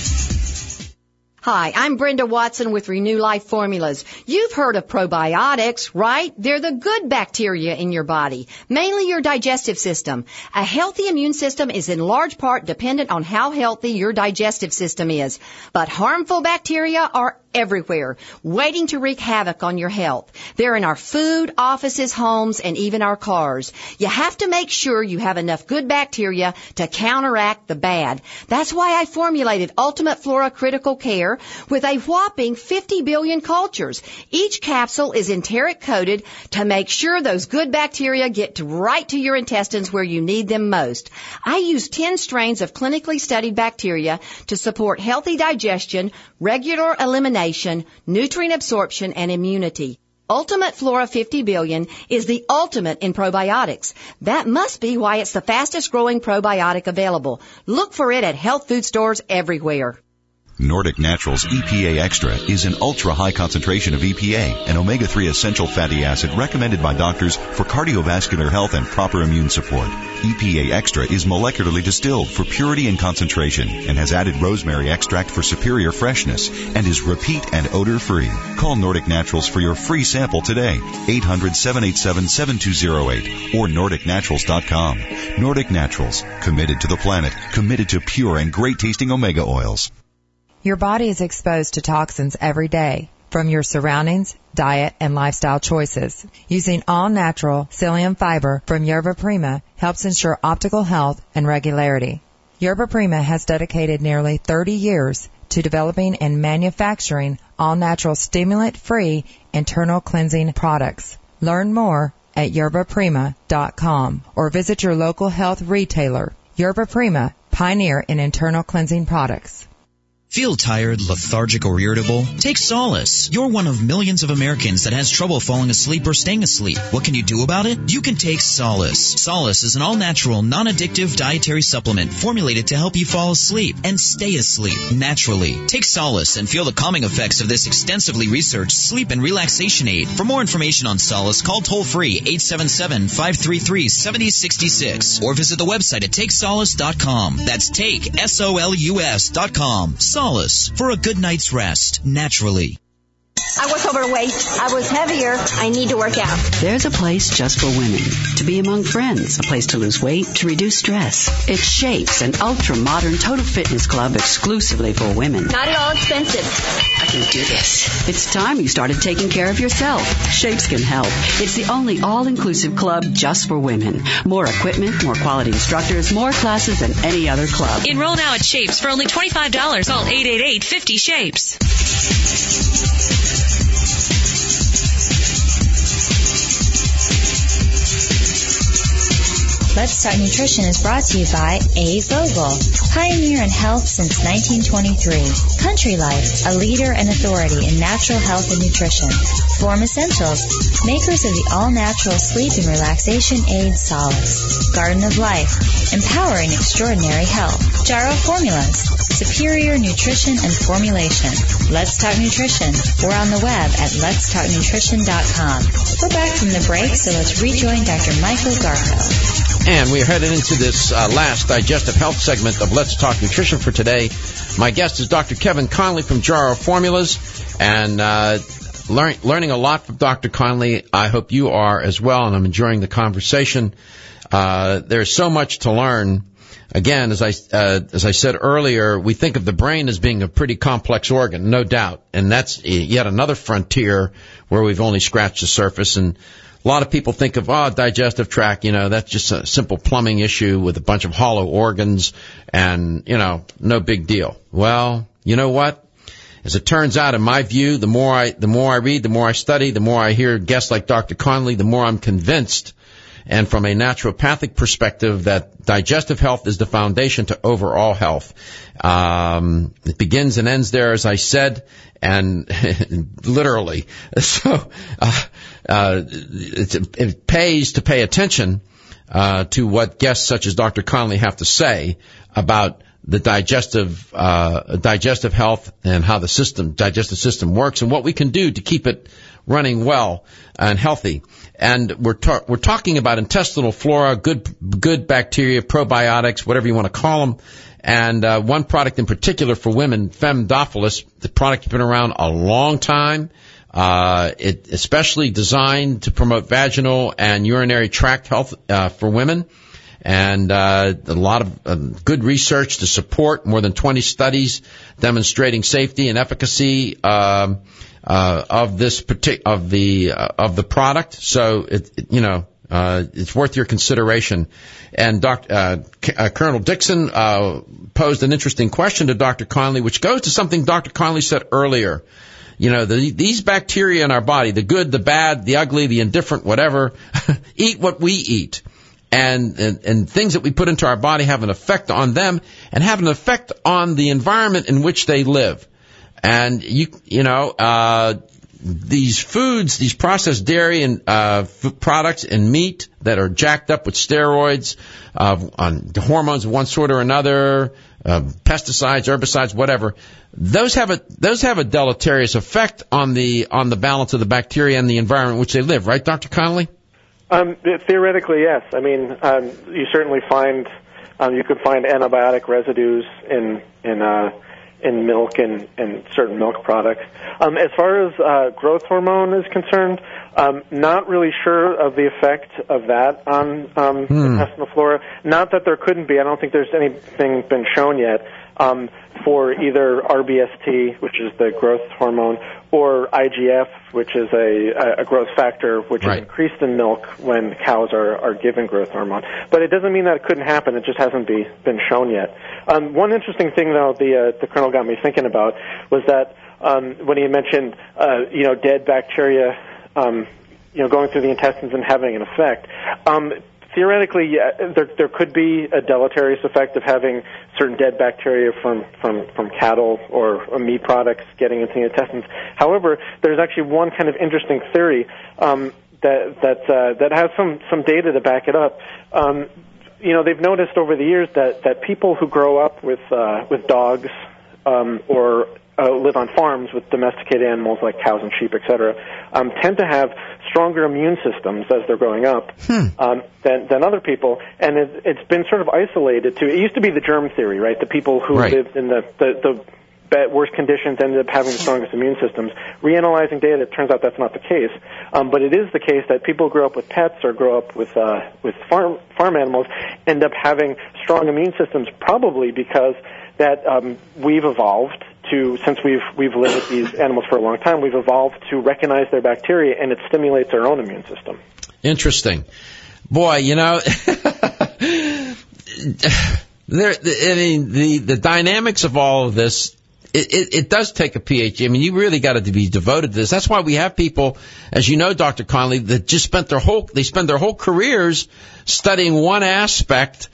Hi, I'm Brenda Watson with Renew Life Formulas. You've heard of probiotics, right? They're the good bacteria in your body, mainly your digestive system. A healthy immune system is in large part dependent on how healthy your digestive system is. But harmful bacteria are everywhere, waiting to wreak havoc on your health. They're in our food, offices, homes, and even our cars. You have to make sure you have enough good bacteria to counteract the bad. That's why I formulated Ultimate Flora Critical Care with a whopping fifty billion cultures. Each capsule is enteric coated to make sure those good bacteria get to right to your intestines where you need them most. I use ten strains of clinically studied bacteria to support healthy digestion, regular elimination, nutrient absorption, and immunity. Ultimate Flora fifty billion is the ultimate in probiotics. That must be why it's the fastest growing probiotic available. Look for it at health food stores everywhere. Nordic Naturals E P A Extra is an ultra-high concentration of E P A, an omega three essential fatty acid recommended by doctors for cardiovascular health and proper immune support. E P A Extra is molecularly distilled for purity and concentration and has added rosemary extract for superior freshness and is repeat and odor-free. Call Nordic Naturals for your free sample today, eight hundred, seven eight seven, seven two zero eight or nordic naturals dot com. Nordic Naturals, committed to the planet, committed to pure and great-tasting omega oils. Your body is exposed to toxins every day from your surroundings, diet, and lifestyle choices. Using all-natural psyllium fiber from Yerba Prima helps ensure optimal health and regularity. Yerba Prima has dedicated nearly thirty years to developing and manufacturing all-natural stimulant-free internal cleansing products. Learn more at yerba prima dot com or visit your local health retailer. Yerba Prima, pioneer in internal cleansing products. Feel tired, lethargic, or irritable? Take Solace. You're one of millions of Americans that has trouble falling asleep or staying asleep. What can you do about it? You can take Solace. Solace is an all-natural, non-addictive dietary supplement formulated to help you fall asleep and stay asleep naturally. Take Solace and feel the calming effects of this extensively researched sleep and relaxation aid. For more information on Solace, call toll-free eight seven seven, five three three, seven zero six six or visit the website at take solace dot com. That's take, S O L U S dot com. Solace for a good night's rest, naturally. I was overweight. I was heavier. I need to work out. There's a place just for women. To be among friends. A place to lose weight, to reduce stress. It's Shapes, an ultra-modern total fitness club exclusively for women. Not at all expensive. I can do this. It's time you started taking care of yourself. Shapes can help. It's the only all-inclusive club just for women. More equipment, more quality instructors, more classes than any other club. Enroll now at Shapes for only twenty-five dollars. Call eight eight eight, fifty, SHAPES. Let's Talk Nutrition is brought to you by A. Vogel, pioneer in health since nineteen twenty-three. Country Life, a leader and authority in natural health and nutrition. Form Essentials, makers of the all-natural sleep and relaxation aid Solace. Garden of Life, empowering extraordinary health. Jarrow Formulas, superior nutrition and formulation. Let's Talk Nutrition. We're on the web at lets talk nutrition dot com. We're back from the break, so let's rejoin Doctor Michael Garko. And we're headed into this uh, last digestive health segment of Let's Talk Nutrition for today. My guest is Doctor Kevin Conley from Jarrow Formulas, and uh, learn, learning a lot from Doctor Conley. I hope you are as well, and I'm enjoying the conversation. Uh, there's so much to learn. Again, as I uh, as I said earlier, we think of the brain as being a pretty complex organ, no doubt, and that's yet another frontier where we've only scratched the surface. And a lot of people think of, oh, digestive tract, you know, that's just a simple plumbing issue with a bunch of hollow organs and, you know, no big deal. Well, you know what? As it turns out, in my view, the more I, the more I read, the more I study, the more I hear guests like Doctor Conley, the more I'm convinced, and from a naturopathic perspective, that digestive health is the foundation to overall health. Um, it begins and ends there, as I said, and literally. So, uh, uh, it, it pays to pay attention uh, to what guests such as Doctor Conley have to say about the digestive uh, digestive health and how the system digestive system works and what we can do to keep it running well and healthy. And we're ta- we're talking about intestinal flora, good good bacteria, probiotics, whatever you want to call them. And uh, one product in particular for women, Femdophilus, the product has been around a long time. Uh, it especially designed to promote vaginal and urinary tract health uh, for women. And uh, a lot of uh, good research to support, more than twenty studies demonstrating safety and efficacy um, uh, of this partic- of the uh, of the product. So it, it you know uh, it's worth your consideration. And Doctor Uh, C- uh, Colonel Dixon uh, posed an interesting question to Doctor Conley, which goes to something Doctor Conley said earlier. You know, the, these bacteria in our body, the good, the bad, the ugly, the indifferent, whatever, eat what we eat. And, and, and things that we put into our body have an effect on them and have an effect on the environment in which they live. And you, you know, uh, these foods, these processed dairy and, uh, f- products and meat that are jacked up with steroids, uh, on the hormones of one sort or another, uh, pesticides, herbicides, whatever, those have a those have a deleterious effect on the on the balance of the bacteria and the environment in which they live, right, Doctor Connolly? Um, theoretically, yes. I mean, um, you certainly find um, you could find antibiotic residues in in uh, in milk and, and certain milk products. Um, as far as uh, growth hormone is concerned, um, not really sure of the effect of that on um, Hmm. the intestinal flora. Not that there couldn't be. I don't think there's anything been shown yet um, for either R B S T, which is the growth hormone, or I G F, which is a, a growth factor, which Right. is increased in milk when cows are, are given growth hormone. But it doesn't mean that it couldn't happen. It just hasn't be, been shown yet. Um, one interesting thing, though, the uh, the colonel got me thinking about was that um, when he mentioned, uh, you know, dead bacteria, um, you know, going through the intestines and having an effect. Um, Theoretically, yeah, there there could be a deleterious effect of having certain dead bacteria from, from, from cattle or, or meat products getting into the intestines. However, there's actually one kind of interesting theory um, that that uh, that has some, some data to back it up. Um, you know, they've noticed over the years that, that people who grow up with uh, with dogs um, or uh, live on farms with domesticated animals like cows and sheep, et cetera, um, tend to have stronger immune systems as they're growing up Hmm. um, than, than other people. And it, it's been sort of isolated to, it used to be the germ theory, right? The people who Right. lived in the, the, the bad, worst conditions ended up having the strongest immune systems. Reanalyzing data, it turns out that's not the case. Um, but it is the case that people who grow up with pets or grow up with, uh, with farm, farm animals end up having strong immune systems, probably because that um, we've evolved to, since we've we've lived with these animals for a long time, we've evolved to recognize their bacteria, and it stimulates our own immune system. Interesting. Boy, you know, there. I mean, the the dynamics of all of this. It, it, it does take a PhD. I mean, you really got to be devoted to this. That's why we have people, as you know, Doctor Connolly, that just spent their whole they spend their whole careers studying one aspect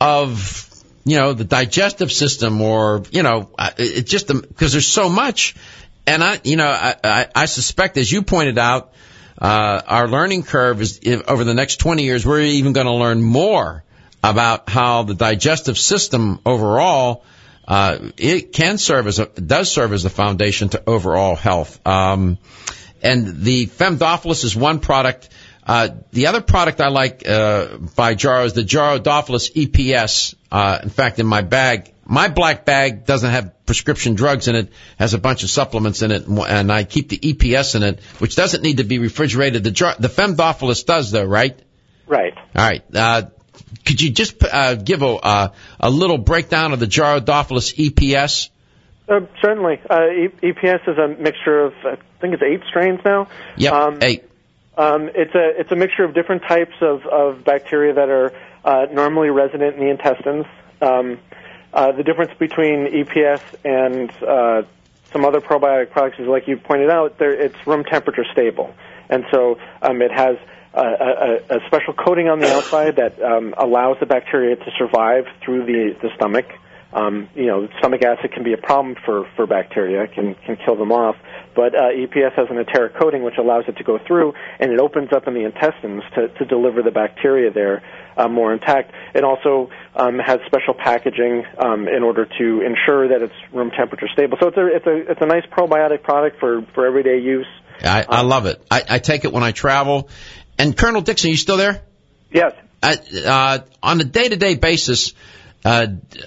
of, you know, the digestive system, or, you know, it just, because there's so much. And I, you know, I, I, I suspect, as you pointed out, uh, our learning curve is, over the next twenty years, we're even going to learn more about how the digestive system overall, uh, it can serve as a, does serve as the foundation to overall health. Um, and the Femdophilus is one product. Uh, the other product I like, uh, by Jarrow is the Jarrow-Dophilus E P S. Uh, in fact, in my bag, my black bag doesn't have prescription drugs in it, has a bunch of supplements in it, and I keep the E P S in it, which doesn't need to be refrigerated. The, Jar- the Femdophilus does, though, right? Right. All right. Uh, could you just, uh, give a, uh, a little breakdown of the Jarrow-Dophilus E P S? Uh, certainly. Uh, e- EPS is a mixture of, I think it's eight strains now. Yep, um, eight. Um, it's a it's a mixture of different types of, of bacteria that are uh, normally resident in the intestines. Um, uh, the difference between E P S and uh, some other probiotic products is, like you pointed out, it's room temperature stable, and so um, it has a, a, a special coating on the outside that um, allows the bacteria to survive through the, the stomach. Um, you know, stomach acid can be a problem for, for bacteria, can can kill them off. But uh, E P S has an enteric coating which allows it to go through, and it opens up in the intestines to, to deliver the bacteria there uh, more intact. It also um, has special packaging um, in order to ensure that it's room temperature stable. So it's a it's a it's a nice probiotic product for, for everyday use. I, I love it. I, I take it when I travel. And Colonel Dixon, you still there? Yes. Uh, uh, on a day-to-day basis. Uh,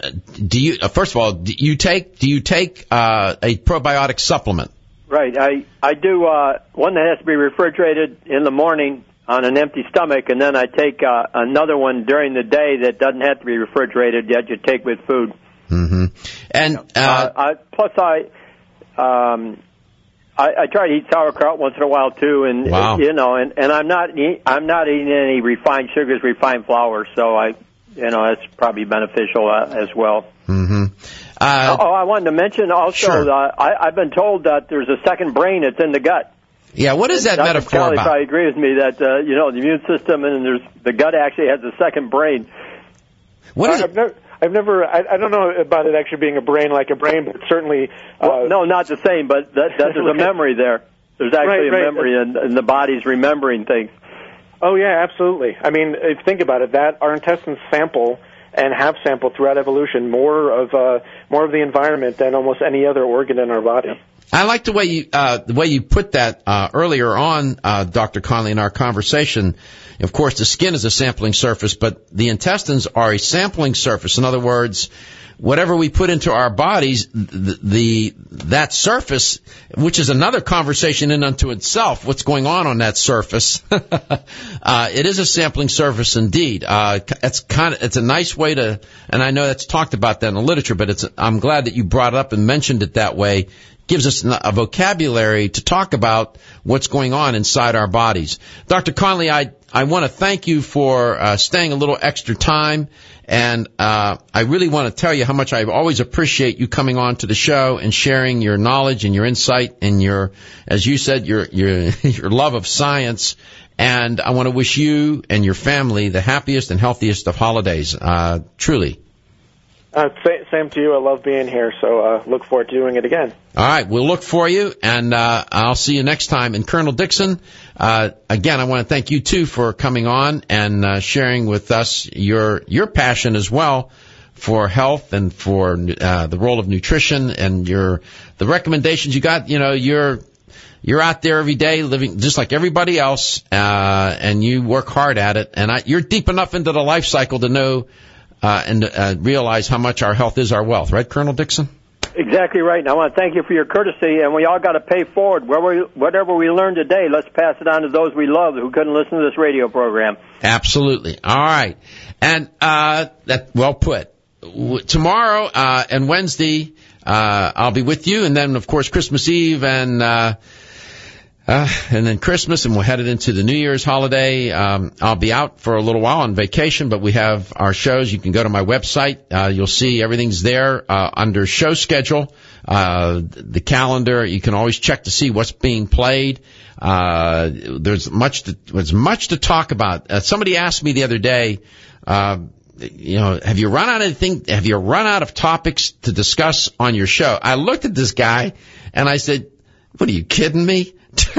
do you, uh, first of all, do you take, do you take, uh, a probiotic supplement? Right. I, I do, uh, one that has to be refrigerated in the morning on an empty stomach, and then I take, uh, another one during the day that doesn't have to be refrigerated yet you take with food. Mm-hmm. And, uh, uh I, plus I, um, I, I try to eat sauerkraut once in a while too, and, wow. you know, and, and I'm not, eat, I'm not eating any refined sugars, refined flour, so I, you know, that's probably beneficial uh, as well. Mm-hmm. Uh, oh, I wanted to mention also, sure. uh, I, I've been told that there's a second brain that's in the gut. Yeah, what is that Doctor metaphor Kelly about? probably agree with me that, uh, you know, the immune system and there's the gut actually has a second brain. What is I've never, I've never I, I don't know about it actually being a brain like a brain, but certainly... Uh, well, no, not the same, but that, that there's a memory there. There's actually right, right. a memory, and, and the body's remembering things. Oh, yeah, absolutely. I mean, if you think about it, that our intestines sample and have sampled throughout evolution more of uh, more of the environment than almost any other organ in our body. I like the way you uh, the way you put that uh, earlier on, uh, Doctor Conley, in our conversation. Of course, the skin is a sampling surface, but the intestines are a sampling surface. In other words, whatever we put into our bodies, the, the that surface, which is another conversation in unto itself, what's going on on that surface, uh, it is a sampling surface indeed. Uh, it's kind of, it's a nice way to, and I know that's talked about that in the literature, but it's, I'm glad that you brought it up and mentioned it that way. Gives us a vocabulary to talk about what's going on inside our bodies. Doctor Conley, I, I want to thank you for uh, staying a little extra time. And uh, I really want to tell you how much I always appreciate you coming on to the show and sharing your knowledge and your insight and your, as you said, your your your love of science. And I want to wish you and your family the happiest and healthiest of holidays. Uh, truly. Uh, same to you. I love being here, so uh, look forward to doing it again. All right, we'll look for you, and uh, I'll see you next time. And Colonel Dixon, uh, again, I want to thank you too for coming on and uh, sharing with us your your passion as well for health and for uh, the role of nutrition and your the recommendations you got. You know, you're you're out there every day living just like everybody else, uh, and you work hard at it. And I, you're deep enough into the life cycle to know. Uh, and uh, realize how much our health is our wealth, right, Colonel Dixon? Exactly right. And I want to thank you for your courtesy, and we all got to pay forward. Whatever we learned today, let's pass it on to those we love who couldn't listen to this radio program. Absolutely. All right. And uh, that well put. W- tomorrow uh, and Wednesday, uh, I'll be with you, and then, of course, Christmas Eve and... Uh, Uh, and then Christmas, and we're headed into the New Year's holiday. Um, I'll be out for a little while on vacation, but we have our shows. You can go to my website. Uh, you'll see everything's there uh, under show schedule, uh, the calendar. You can always check to see what's being played. Uh, there's much to, there's much to talk about. Uh, somebody asked me the other day, uh, you know, have you run out of anything? Have you run out of topics to discuss on your show? I looked at this guy and I said, "What are you kidding me?"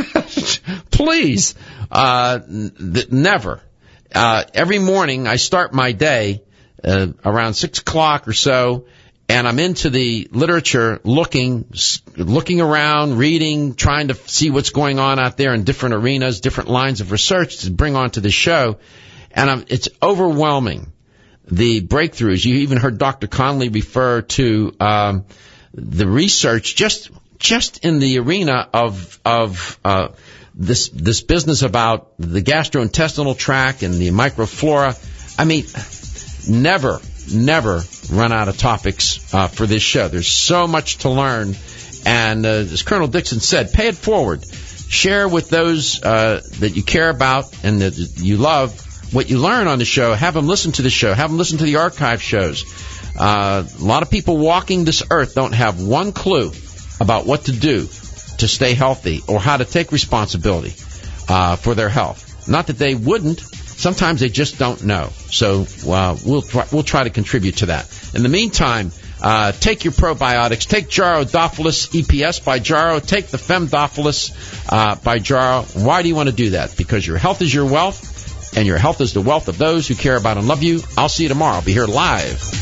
Please, uh, th- never. Uh, every morning I start my day, uh, around six o'clock or so, and I'm into the literature looking, looking around, reading, trying to see what's going on out there in different arenas, different lines of research to bring onto the show. And I'm, it's overwhelming, the breakthroughs. You even heard Doctor Conley refer to, um, the research just, just in the arena of of uh, this this business about the gastrointestinal tract and the microflora. I mean, never, never run out of topics uh, for this show. There's so much to learn, and uh, as Colonel Dixon said, pay it forward. Share with those uh, that you care about and that you love what you learn on the show. Have them listen to the show. Have them listen to the archive shows. Uh, a lot of people walking this earth don't have one clue about what to do to stay healthy or how to take responsibility uh, for their health. Not that they wouldn't. Sometimes they just don't know. So uh, we'll try, we'll try to contribute to that. In the meantime, uh, take your probiotics. Take Jarrodophilus E P S by Jarrow. Take the Femdophilus uh, by Jarrow. Why do you want to do that? Because your health is your wealth, and your health is the wealth of those who care about and love you. I'll see you tomorrow. I'll be here live.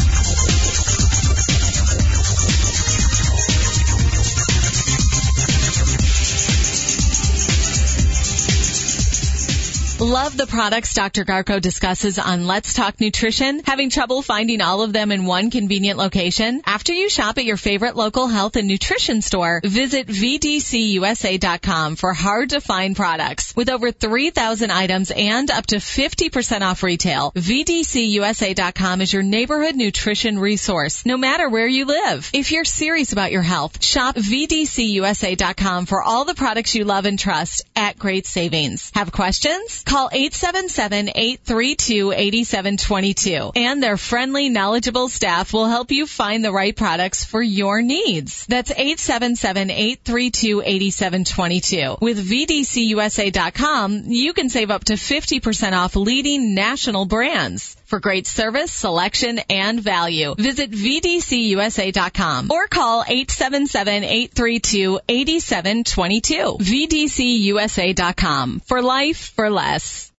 Love the products Doctor Garko discusses on Let's Talk Nutrition? Having trouble finding all of them in one convenient location? After you shop at your favorite local health and nutrition store, visit V D C U S A dot com for hard-to-find products. With over three thousand items and up to fifty percent off retail, V D C U S A dot com is your neighborhood nutrition resource, no matter where you live. If you're serious about your health, shop V D C U S A dot com for all the products you love and trust at great savings. Have questions? Call eight seven seven, eight three two, eight seven two two, and their friendly, knowledgeable staff will help you find the right products for your needs. That's eight seven seven, eight three two, eight seven two two. With V D C U S A dot com, you can save up to fifty percent off leading national brands. For great service, selection, and value, visit V D C U S A dot com or call eight seven seven, eight three two, eight seven two two. V D C U S A dot com. For life, for less.